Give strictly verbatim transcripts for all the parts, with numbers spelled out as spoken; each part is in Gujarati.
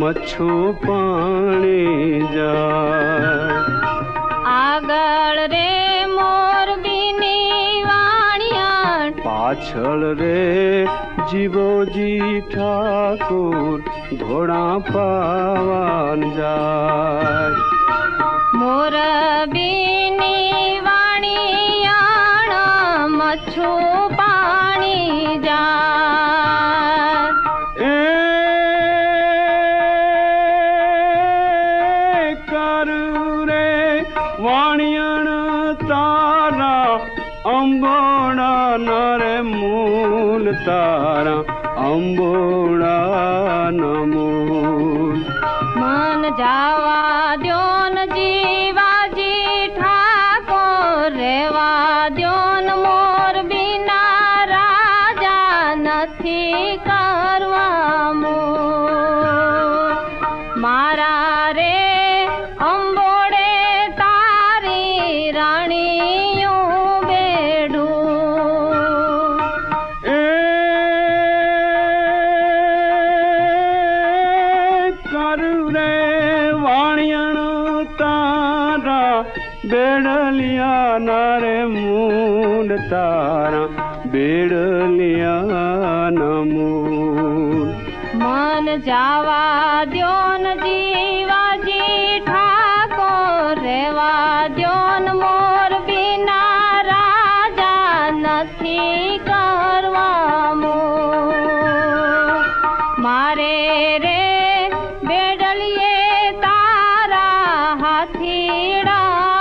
મચ્છુ પાણી જાય। આગળ રે મોરબીની વાણિયા, પાછળ રે જીવોજી ઠાકોર ઘોડા પાવાન જાય। મોરબીની વાણિયાણા મચ્છુ પાણી જાય। એ કરું રે વાણિયણ તારા અંબોડા નરે મૂલ તારા અંબોડા નમૂલ। મન જાવા દ્યોન જીવાજી ઠાકોર રેવા દ્યોન મોરબીના રાજા નથી કરવા મોલ। મારા રે અંબોડે તારી રાણીયું બેડું। એ કરું રે વાણિયણ તારા બેડલિયા નારે મૂલ તારા બેડલિયા નમૂલ। મન જાવા દ્યોન જીવાજી ઠાકોર રેવા દ્યોન મોરબીના રાજા નથી કરવા મોલ। મારે રે બેડલીએ તારા હાથીડા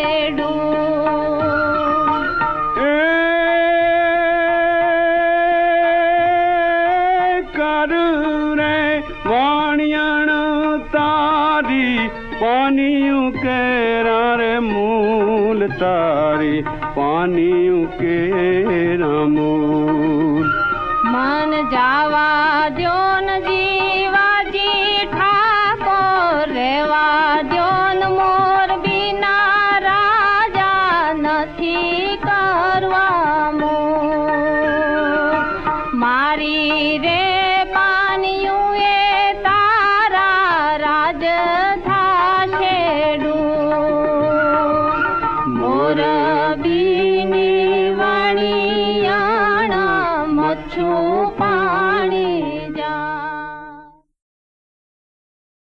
બેડું। એ કરું રે વાણિયણ તારી પાણીયું કેરા રે મૂલ તારી પાણીયું કેરા મૂલ। મન જાવા દ્યોન જીવાજી ઠાકોર રેવા દ્યોન મોરબીના રાજા નથી કરવા મોલ। મારી રે પાનિયું એ તારા રાજ થાશેડું। મોરબીની વાણિયાણા મચ્છુ પાણી